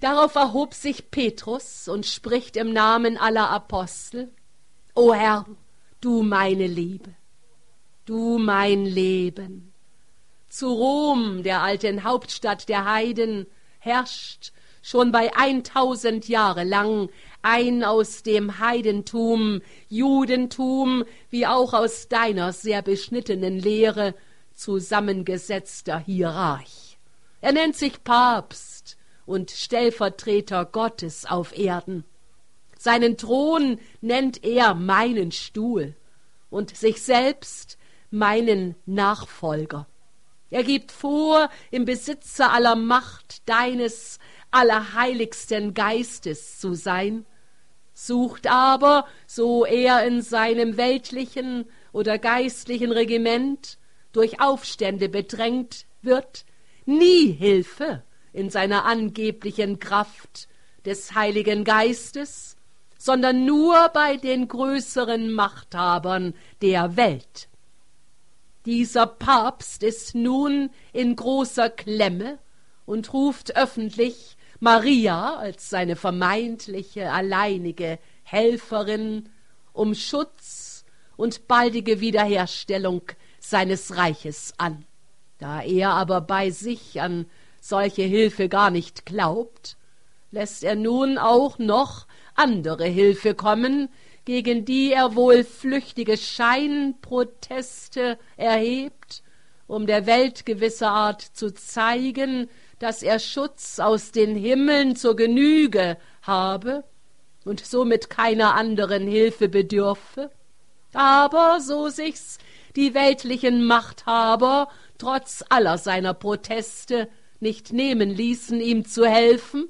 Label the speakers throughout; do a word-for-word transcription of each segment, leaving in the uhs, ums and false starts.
Speaker 1: Darauf erhob sich Petrus und spricht im Namen aller Apostel: O Herr, du meine Liebe, du mein Leben. Zu Rom, der alten Hauptstadt der Heiden, herrscht schon bei eintausend Jahre lang ein aus dem Heidentum, Judentum, wie auch aus deiner sehr beschnittenen Lehre zusammengesetzter Hierarch. Er nennt sich Papst und Stellvertreter Gottes auf Erden. Seinen Thron nennt er meinen Stuhl und sich selbst meinen Nachfolger. Er gibt vor, im Besitze aller Macht deines allerheiligsten Geistes zu sein, sucht aber, so er in seinem weltlichen oder geistlichen Regiment durch Aufstände bedrängt wird, nie Hilfe in seiner angeblichen Kraft des Heiligen Geistes, sondern nur bei den größeren Machthabern der Welt. Dieser Papst ist nun in großer Klemme und ruft öffentlich Maria als seine vermeintliche alleinige Helferin um Schutz und baldige Wiederherstellung seines Reiches an. Da er aber bei sich an solche Hilfe gar nicht glaubt, lässt er nun auch noch andere Hilfe kommen, gegen die er wohl flüchtige Scheinproteste erhebt, um der Welt gewisserart zu zeigen, dass er Schutz aus den Himmeln zur Genüge habe und somit keiner anderen Hilfe bedürfe. Aber so sich's die weltlichen Machthaber trotz aller seiner Proteste nicht nehmen ließen, ihm zu helfen,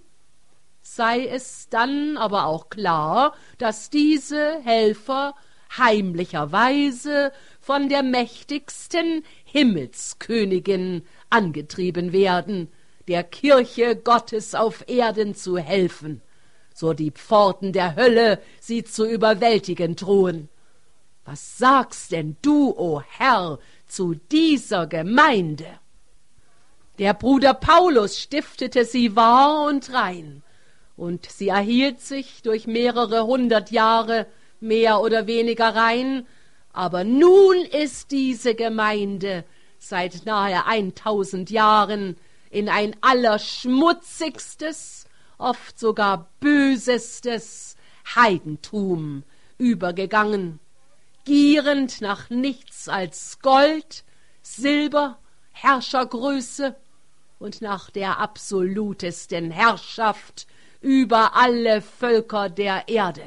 Speaker 1: sei es dann aber auch klar, dass diese Helfer heimlicherweise von der mächtigsten Himmelskönigin angetrieben werden, der Kirche Gottes auf Erden zu helfen, so die Pforten der Hölle sie zu überwältigen drohen. Was sagst denn du, o Herr, zu dieser Gemeinde? Der Bruder Paulus stiftete sie wahr und rein, und sie erhielt sich durch mehrere hundert Jahre mehr oder weniger rein, aber nun ist diese Gemeinde seit nahe eintausend Jahren in ein allerschmutzigstes, oft sogar bösestes Heidentum übergegangen, gierend nach nichts als Gold, Silber, Herrschergröße und nach der absolutesten Herrschaft über alle Völker der Erde.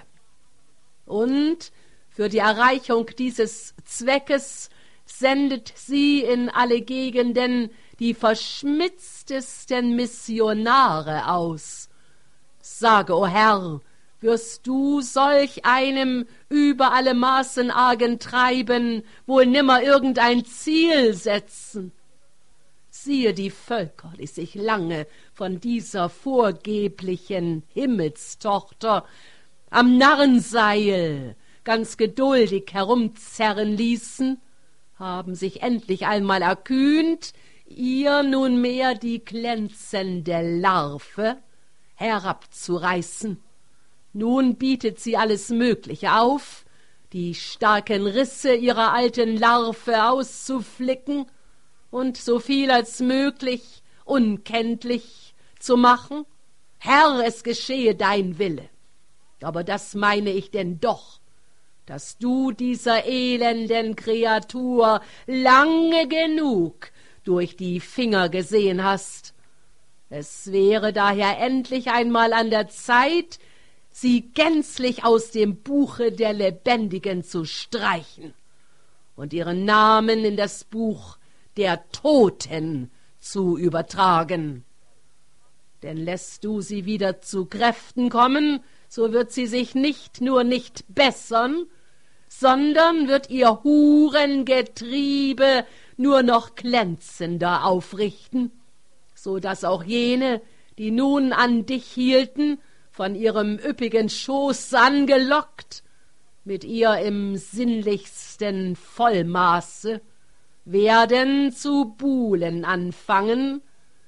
Speaker 1: Und für die Erreichung dieses Zweckes sendet sie in alle Gegenden die verschmitztesten Missionare aus. Sage, o Herr, wirst du solch einem über alle Maßen argen Treiben wohl nimmer irgendein Ziel setzen? Siehe die Völker, die sich lange von dieser vorgeblichen Himmelstochter am Narrenseil ganz geduldig herumzerren ließen, haben sich endlich einmal erkühnt, ihr nunmehr die glänzende Larve herabzureißen. Nun bietet sie alles Mögliche auf, die starken Risse ihrer alten Larve auszuflicken und so viel als möglich unkenntlich zu machen. Herr, es geschehe dein Wille. Aber das meine ich denn doch, dass du dieser elenden Kreatur lange genug durch die Finger gesehen hast. Es wäre daher endlich einmal an der Zeit, sie gänzlich aus dem Buche der Lebendigen zu streichen und ihren Namen in das Buch der Toten zu übertragen. Denn lässt du sie wieder zu Kräften kommen, so wird sie sich nicht nur nicht bessern, sondern wird ihr Hurengetriebe nur noch glänzender aufrichten, so dass auch jene, die nun an dich hielten, von ihrem üppigen Schoß angelockt, mit ihr im sinnlichsten Vollmaße werden zu buhlen anfangen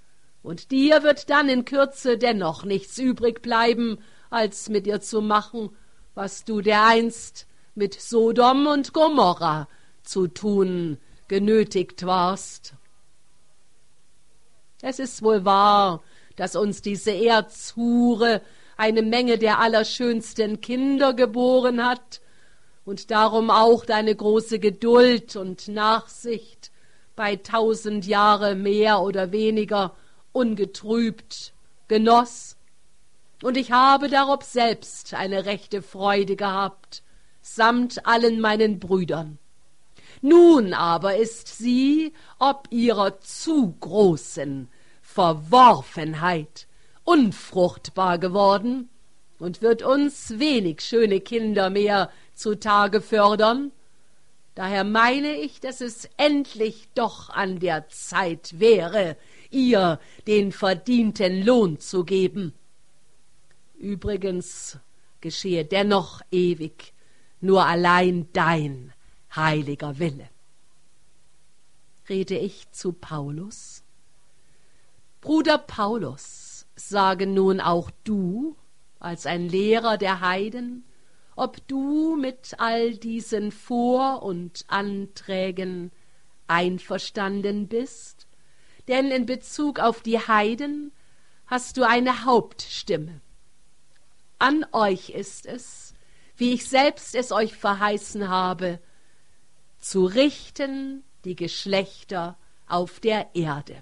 Speaker 1: Und dir wird dann in Kürze dennoch nichts übrig bleiben, als mit ihr zu machen, was du dereinst mit Sodom und Gomorra zu tun genötigt warst. Es ist wohl wahr, dass uns diese Erzhure eine Menge der allerschönsten Kinder geboren hat und darum auch deine große Geduld und Nachsicht bei tausend Jahre mehr oder weniger ungetrübt genoss. Und ich habe darob selbst eine rechte Freude gehabt, samt allen meinen Brüdern. Nun aber ist sie ob ihrer zu großen Verworfenheit unfruchtbar geworden und wird uns wenig schöne Kinder mehr zutage fördern. Daher meine ich, dass es endlich doch an der Zeit wäre, ihr den verdienten Lohn zu geben. Übrigens geschehe dennoch ewig nur allein dein heiliger Wille. Rede ich zu Paulus? Bruder Paulus, sage nun auch du, als ein Lehrer der Heiden, ob du mit all diesen Vor- und Anträgen einverstanden bist, denn in Bezug auf die Heiden hast du eine Hauptstimme. An euch ist es, wie ich selbst es euch verheißen habe, zu richten die Geschlechter auf der Erde.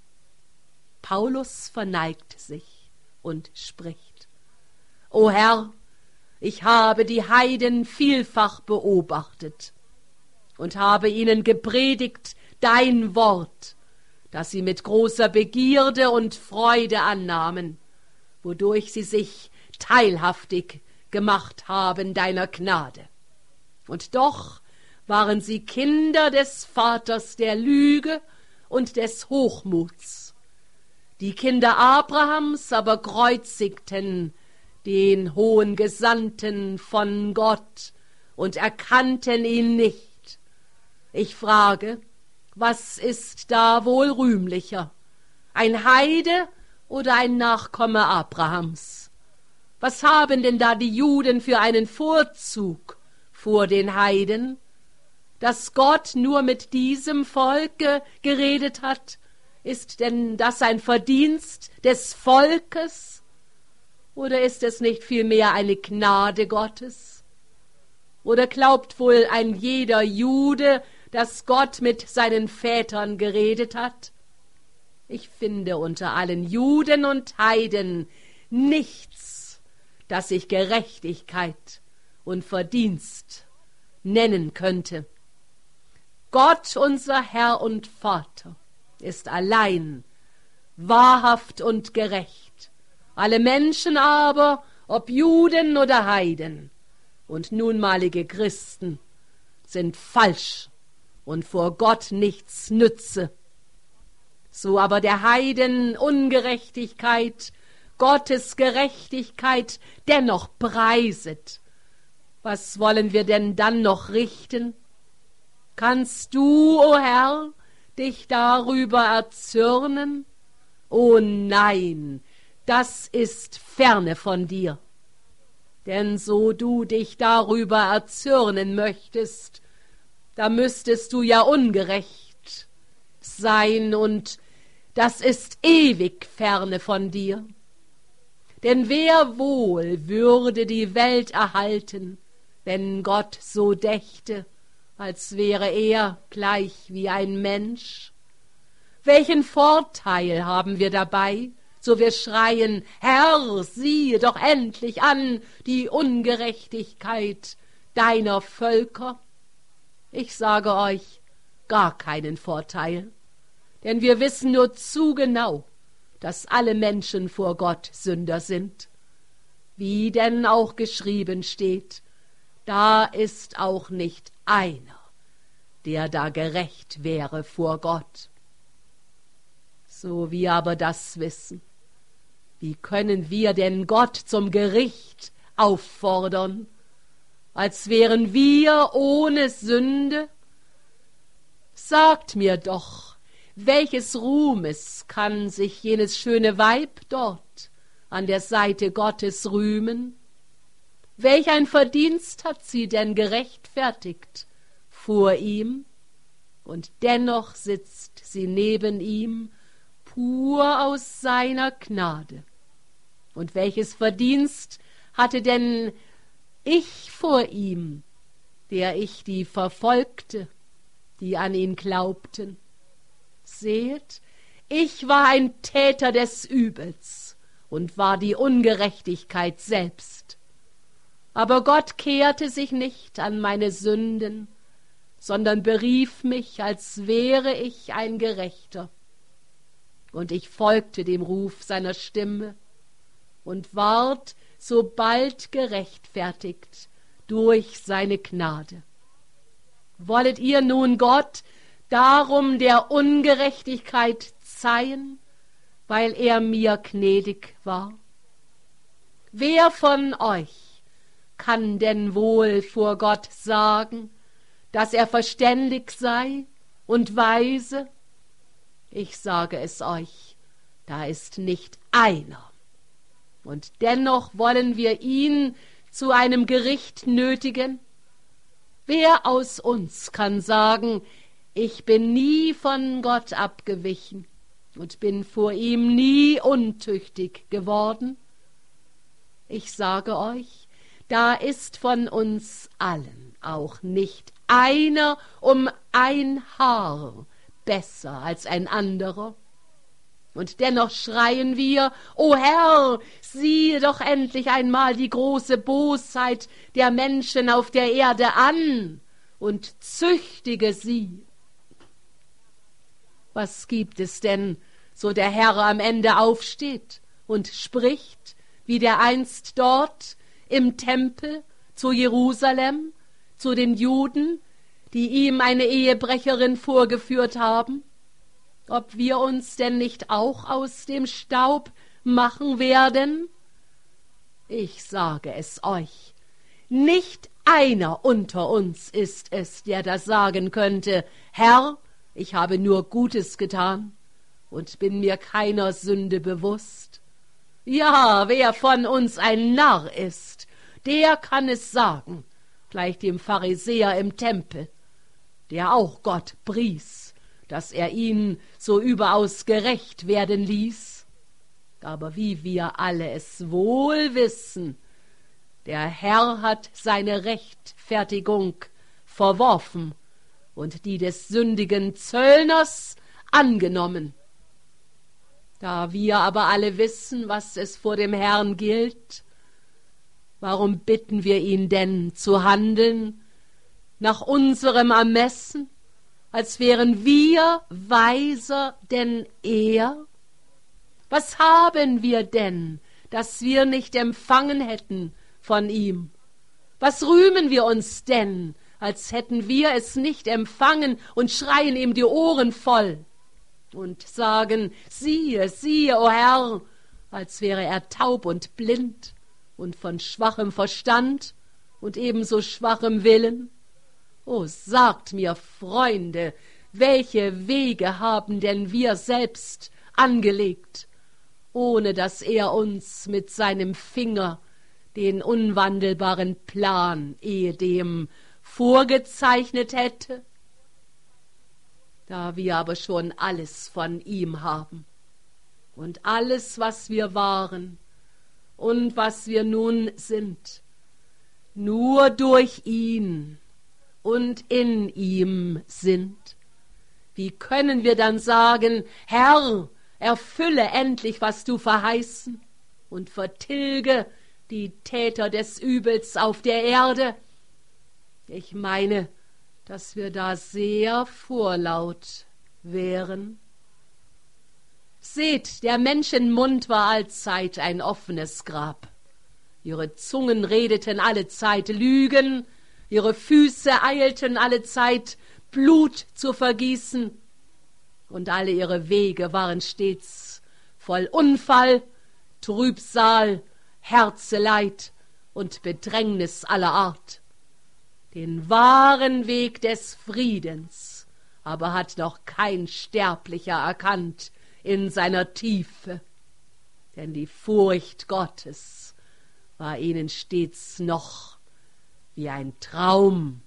Speaker 1: Paulus verneigt sich und spricht: O Herr, ich habe die Heiden vielfach beobachtet und habe ihnen gepredigt dein Wort, das sie mit großer Begierde und Freude annahmen, wodurch sie sich teilhaftig gemacht haben deiner Gnade. Und doch waren sie Kinder des Vaters der Lüge und des Hochmuts. Die Kinder Abrahams aber kreuzigten den hohen Gesandten von Gott und erkannten ihn nicht. Ich frage, was ist da wohl rühmlicher, ein Heide oder ein Nachkomme Abrahams? Was haben denn da die Juden für einen Vorzug vor den Heiden? Dass Gott nur mit diesem Volke geredet hat, ist denn das ein Verdienst des Volkes? Oder ist es nicht vielmehr eine Gnade Gottes? Oder glaubt wohl ein jeder Jude, dass Gott mit seinen Vätern geredet hat? Ich finde unter allen Juden und Heiden nichts, das ich Gerechtigkeit und Verdienst nennen könnte. Gott, unser Herr und Vater, ist allein wahrhaft und gerecht. Alle Menschen aber, ob Juden oder Heiden und nunmalige Christen, sind falsch und vor Gott nichts nütze. So aber der Heiden Ungerechtigkeit, Gottes Gerechtigkeit dennoch preiset, was wollen wir denn dann noch richten? Kannst du, o Herr, dich darüber erzürnen? O nein, das ist ferne von dir. Denn so du dich darüber erzürnen möchtest, da müsstest du ja ungerecht sein, und das ist ewig ferne von dir. Denn wer wohl würde die Welt erhalten, wenn Gott so dächte, als wäre er gleich wie ein Mensch? Welchen Vorteil haben wir dabei, so wir schreien: Herr, siehe doch endlich an die Ungerechtigkeit deiner Völker? Ich sage euch, gar keinen Vorteil, denn wir wissen nur zu genau, dass alle Menschen vor Gott Sünder sind. Wie denn auch geschrieben steht, da ist auch nicht einer, der da gerecht wäre vor Gott. So wir aber das wissen, wie können wir denn Gott zum Gericht auffordern, als wären wir ohne Sünde? Sagt mir doch, welches Ruhmes kann sich jenes schöne Weib dort an der Seite Gottes rühmen? Welch ein Verdienst hat sie denn gerechtfertigt vor ihm? Und dennoch sitzt sie neben ihm, pur aus seiner Gnade. Und welches Verdienst hatte denn ich vor ihm, der ich die verfolgte, die an ihn glaubten? Seht, ich war ein Täter des Übels und war die Ungerechtigkeit selbst. Aber Gott kehrte sich nicht an meine Sünden, sondern berief mich, als wäre ich ein Gerechter. Und ich folgte dem Ruf seiner Stimme und ward so bald gerechtfertigt durch seine Gnade. Wollet ihr nun Gott darum der Ungerechtigkeit zeihen, weil er mir gnädig war? Wer von euch kann denn wohl vor Gott sagen, dass er verständig sei und weise? Ich sage es euch, da ist nicht einer. Und dennoch wollen wir ihn zu einem Gericht nötigen. Wer aus uns kann sagen, ich bin nie von Gott abgewichen und bin vor ihm nie untüchtig geworden? Ich sage euch, da ist von uns allen auch nicht einer um ein Haar besser als ein anderer. Und dennoch schreien wir, o Herr, siehe doch endlich einmal die große Bosheit der Menschen auf der Erde an und züchtige sie. Was gibt es denn, so der Herr am Ende aufsteht und spricht, wie der einst dort im Tempel zu Jerusalem, zu den Juden, die ihm eine Ehebrecherin vorgeführt haben? Ob wir uns denn nicht auch aus dem Staub machen werden? Ich sage es euch, nicht einer unter uns ist es, der das sagen könnte, Herr, ich habe nur Gutes getan und bin mir keiner Sünde bewusst. Ja, wer von uns ein Narr ist, der kann es sagen, gleich dem Pharisäer im Tempel, der auch Gott pries, dass er ihn so überaus gerecht werden ließ. Aber wie wir alle es wohl wissen, der Herr hat seine Rechtfertigung verworfen und die des sündigen Zöllners angenommen. Da wir aber alle wissen, was es vor dem Herrn gilt, warum bitten wir ihn denn zu handeln nach unserem Ermessen, als wären wir weiser denn er? Was haben wir denn, das wir nicht empfangen hätten von ihm? Was rühmen wir uns denn, als hätten wir es nicht empfangen und schreien ihm die Ohren voll und sagen, siehe, siehe, o Herr, als wäre er taub und blind und von schwachem Verstand und ebenso schwachem Willen? O, sagt mir, Freunde, welche Wege haben denn wir selbst angelegt, ohne dass er uns mit seinem Finger den unwandelbaren Plan ehedem vorgezeichnet hätte? Da wir aber schon alles von ihm haben und alles, was wir waren und was wir nun sind, nur durch ihn und in ihm sind, wie können wir dann sagen, Herr, erfülle endlich, was du verheißen und vertilge die Täter des Übels auf der Erde? Ich meine, dass wir da sehr vorlaut wären. Seht, der Menschen Mund war allzeit ein offenes Grab. Ihre Zungen redeten allezeit Lügen, ihre Füße eilten allezeit, Blut zu vergießen, und alle ihre Wege waren stets voll Unfall, Trübsal, Herzeleid und Bedrängnis aller Art. Den wahren Weg des Friedens aber hat noch kein Sterblicher erkannt in seiner Tiefe, denn die Furcht Gottes war ihnen stets noch wie ein Traum.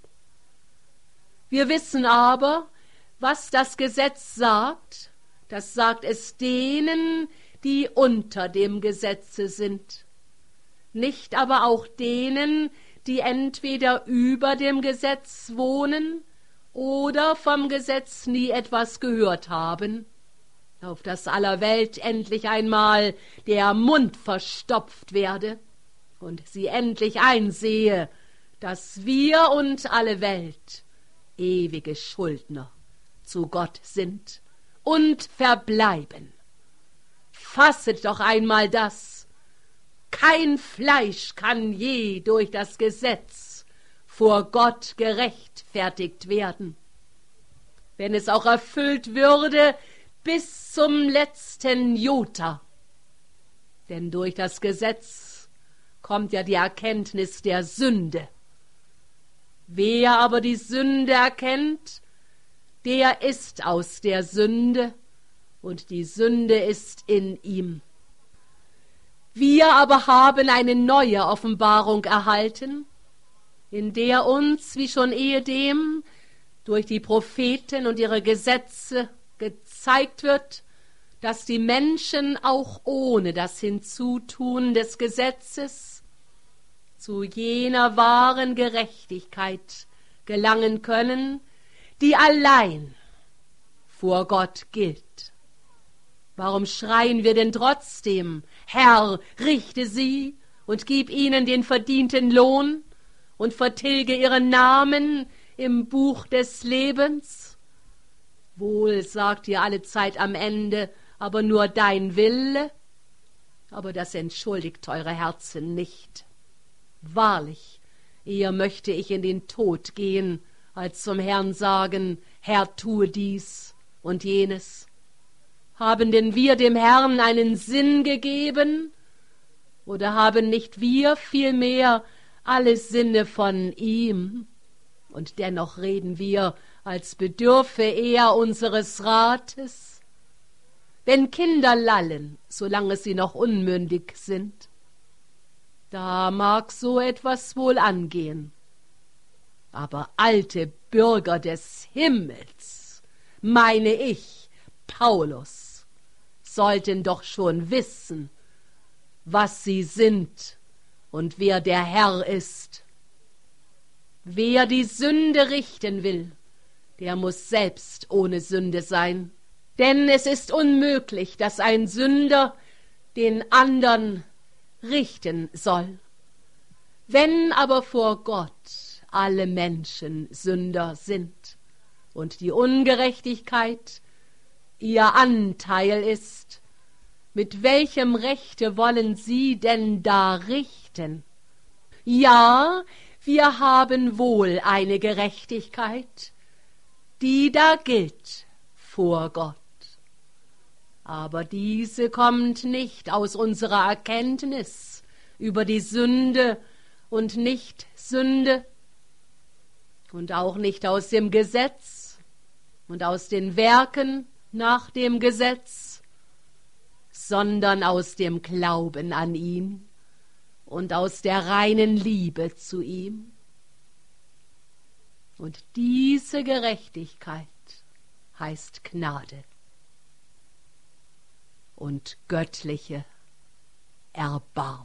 Speaker 1: Wir wissen aber, was das Gesetz sagt. Das sagt es denen, die unter dem Gesetze sind, nicht aber auch denen, die entweder über dem Gesetz wohnen oder vom Gesetz nie etwas gehört haben, auf dass aller Welt endlich einmal der Mund verstopft werde und sie endlich einsehe, dass wir und alle Welt ewige Schuldner zu Gott sind und verbleiben. Fasset doch einmal das: Kein Fleisch kann je durch das Gesetz vor Gott gerechtfertigt werden, wenn es auch erfüllt würde bis zum letzten Jota. Denn durch das Gesetz kommt ja die Erkenntnis der Sünde. Wer aber die Sünde erkennt, der ist aus der Sünde, und die Sünde ist in ihm. Wir aber haben eine neue Offenbarung erhalten, in der uns, wie schon ehedem, durch die Propheten und ihre Gesetze gezeigt wird, dass die Menschen auch ohne das Hinzutun des Gesetzes zu jener wahren Gerechtigkeit gelangen können, die allein vor Gott gilt. Warum schreien wir denn trotzdem: Herr, richte sie und gib ihnen den verdienten Lohn und vertilge ihren Namen im Buch des Lebens? Wohl, sagt ihr allezeit am Ende, aber nur dein Wille. Aber das entschuldigt eure Herzen nicht. Wahrlich, eher möchte ich in den Tod gehen, als zum Herrn sagen: Herr, tue dies und jenes. Haben denn wir dem Herrn einen Sinn gegeben? Oder haben nicht wir vielmehr alle Sinne von ihm? Und dennoch reden wir, als bedürfe er unseres Rates. Wenn Kinder lallen, solange sie noch unmündig sind, da mag so etwas wohl angehen. Aber alte Bürger des Himmels, meine ich, Paulus, sollten doch schon wissen, was sie sind und wer der Herr ist. Wer die Sünde richten will, der muss selbst ohne Sünde sein. Denn es ist unmöglich, dass ein Sünder den andern richten soll. Wenn aber vor Gott alle Menschen Sünder sind und die Ungerechtigkeit ihr Anteil ist, mit welchem Rechte wollen sie denn da richten? Ja, wir haben wohl eine Gerechtigkeit, die da gilt vor Gott. Aber diese kommt nicht aus unserer Erkenntnis über die Sünde und Nicht-Sünde und auch nicht aus dem Gesetz und aus den Werken nach dem Gesetz, sondern aus dem Glauben an ihn und aus der reinen Liebe zu ihm. Und diese Gerechtigkeit heißt Gnade und göttliche Erbarmung.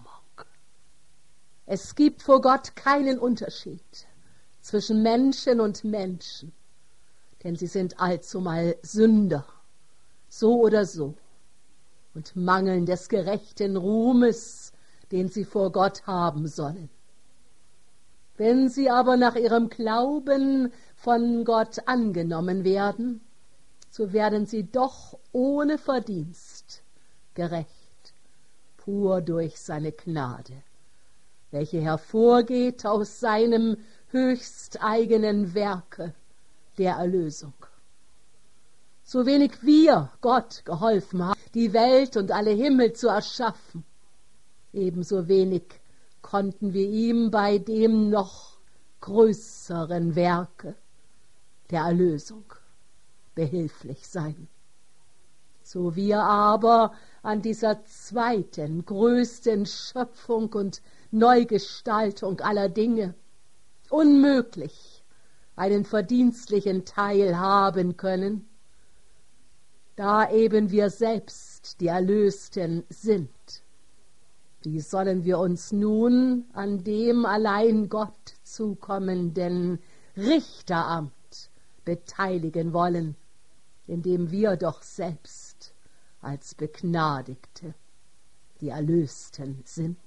Speaker 1: Es gibt vor Gott keinen Unterschied zwischen Menschen und Menschen, denn sie sind allzumal Sünder, so oder so, und mangeln des gerechten Ruhmes, den sie vor Gott haben sollen. Wenn sie aber nach ihrem Glauben von Gott angenommen werden, so werden sie doch ohne Verdienst gerecht, pur durch seine Gnade, welche hervorgeht aus seinem höchsteigenen Werke der Erlösung. So wenig wir Gott geholfen haben, die Welt und alle Himmel zu erschaffen, ebenso wenig konnten wir ihm bei dem noch größeren Werke der Erlösung behilflich sein. So wir aber an dieser zweiten, größten Schöpfung und Neugestaltung aller Dinge unmöglich einen verdienstlichen Teil haben können, da eben wir selbst die Erlösten sind. Wie sollen wir uns nun an dem allein Gott zukommenden Richteramt beteiligen wollen, indem wir doch selbst als Begnadigte die Erlösten sind?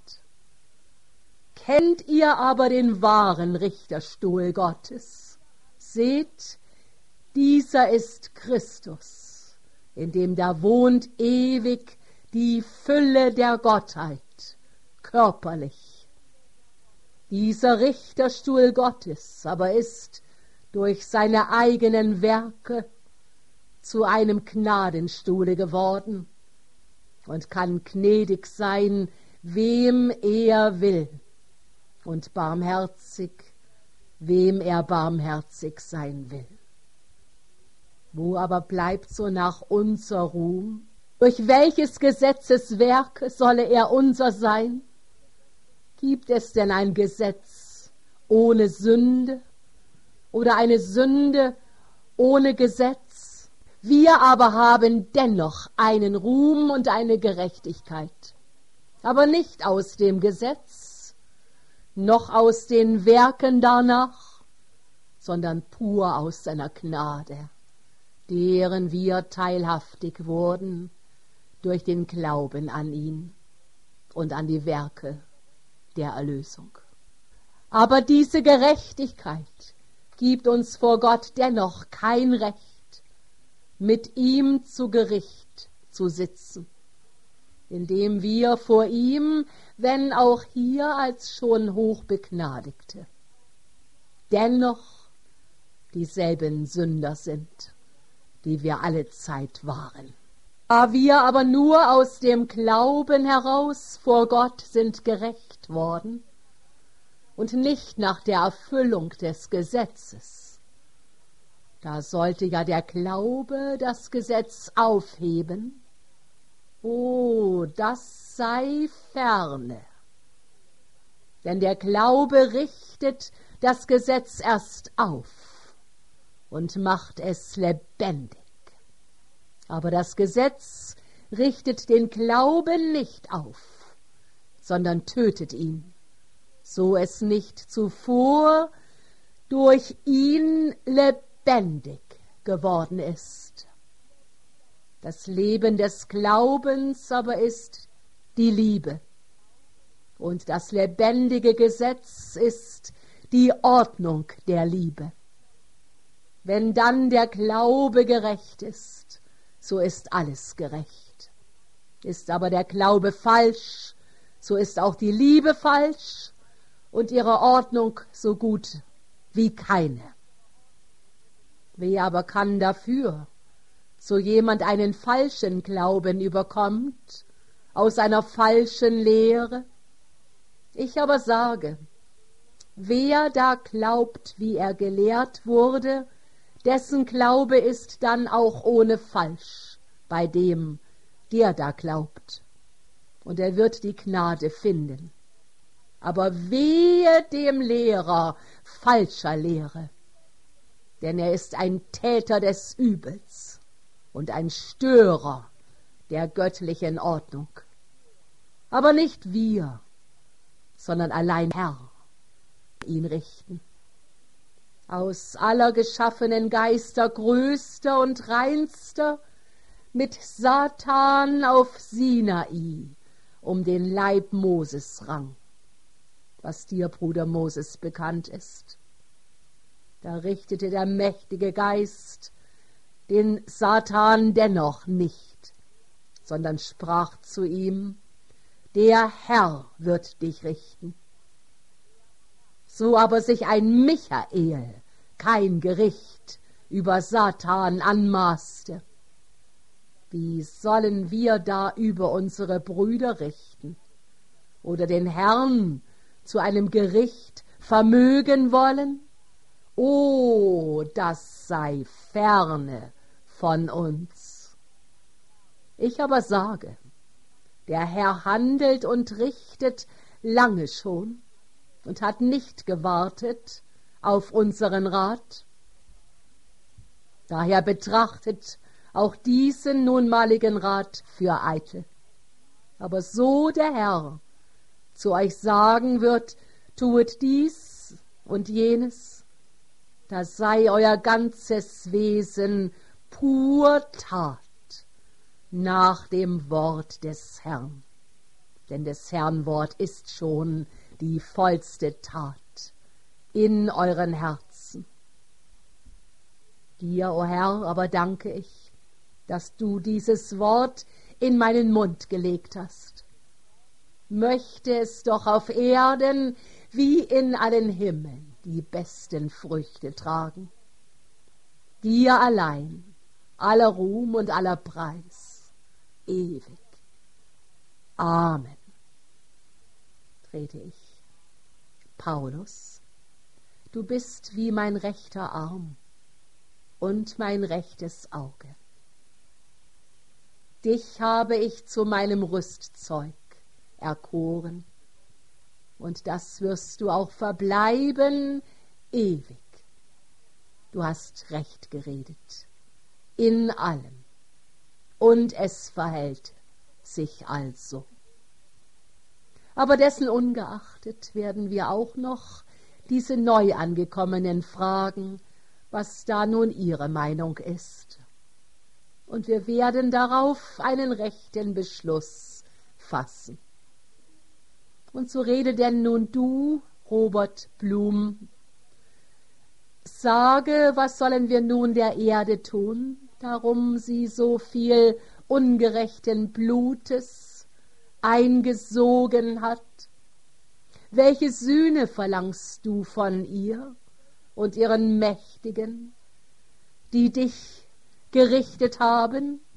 Speaker 1: Kennt ihr aber den wahren Richterstuhl Gottes? Seht, dieser ist Christus, in dem da wohnt ewig die Fülle der Gottheit, körperlich. Dieser Richterstuhl Gottes aber ist durch seine eigenen Werke zu einem Gnadenstuhle geworden und kann gnädig sein, wem er will, und barmherzig, wem er barmherzig sein will. Wo aber bleibt so nach unser Ruhm? Durch welches Gesetzeswerk solle er unser sein? Gibt es denn ein Gesetz ohne Sünde oder eine Sünde ohne Gesetz? Wir aber haben dennoch einen Ruhm und eine Gerechtigkeit, aber nicht aus dem Gesetz, noch aus den Werken danach, sondern pur aus seiner Gnade, deren wir teilhaftig wurden durch den Glauben an ihn und an die Werke der Erlösung. Aber diese Gerechtigkeit gibt uns vor Gott dennoch kein Recht, mit ihm zu Gericht zu sitzen, indem wir vor ihm, wenn auch hier als schon Hochbegnadigte, dennoch dieselben Sünder sind, die wir alle Zeit waren. Da wir aber nur aus dem Glauben heraus vor Gott sind gerecht worden und nicht nach der Erfüllung des Gesetzes, da sollte ja der Glaube das Gesetz aufheben. Oh, das sei ferne. Denn der Glaube richtet das Gesetz erst auf und macht es lebendig. Aber das Gesetz richtet den Glauben nicht auf, sondern tötet ihn, so es nicht zuvor durch ihn lebendig geworden ist. Das Leben des Glaubens aber ist die Liebe, und das lebendige Gesetz ist die Ordnung der Liebe. Wenn dann der Glaube gerecht ist, so ist alles gerecht. Ist aber der Glaube falsch, so ist auch die Liebe falsch und ihre Ordnung so gut wie keine. Wer aber kann dafür, so jemand einen falschen Glauben überkommt, aus einer falschen Lehre? Ich aber sage, wer da glaubt, wie er gelehrt wurde, dessen Glaube ist dann auch ohne falsch bei dem, der da glaubt. Und er wird die Gnade finden. Aber wehe dem Lehrer falscher Lehre, denn er ist ein Täter des Übels und ein Störer der göttlichen Ordnung. Aber nicht wir, sondern allein Herr ihn richten. Aus aller geschaffenen Geister größter und reinster, mit Satan auf Sinai um den Leib Moses rang, was dir, Bruder Moses, bekannt ist. Da richtete der mächtige Geist den Satan dennoch nicht, sondern sprach zu ihm, der Herr wird dich richten. So aber sich ein Michael kein Gericht über Satan anmaßte, wie sollen wir da über unsere Brüder richten oder den Herrn zu einem Gericht vermögen wollen? Oh, das sei ferne von uns. Ich aber sage, der Herr handelt und richtet lange schon und hat nicht gewartet auf unseren Rat. Daher betrachtet auch diesen nunmaligen Rat für eitel. Aber so der Herr zu euch sagen wird, tuet dies und jenes, da sei euer ganzes Wesen pur Tat nach dem Wort des Herrn. Denn des Herrn Wort ist schon die vollste Tat in euren Herzen. Dir, o Herr, aber danke ich, dass du dieses Wort in meinen Mund gelegt hast. Möchte es doch auf Erden wie in allen Himmeln die besten Früchte tragen. Dir allein aller Ruhm und aller Preis, ewig. Amen. Trete ich. Paulus, du bist wie mein rechter Arm und mein rechtes Auge. Dich habe ich zu meinem Rüstzeug erkoren, und das wirst du auch verbleiben ewig. Du hast recht geredet, in allem, und es verhält sich also. Aber dessen ungeachtet werden wir auch noch diese Neuangekommenen fragen, was da nun ihre Meinung ist. Und wir werden darauf einen rechten Beschluss fassen. Und so rede denn nun du, Robert Blum, sage, was sollen wir nun der Erde tun, darum sie so viel ungerechten Blutes eingesogen hat? Welche Sühne verlangst du von ihr und ihren Mächtigen, die dich gerichtet haben?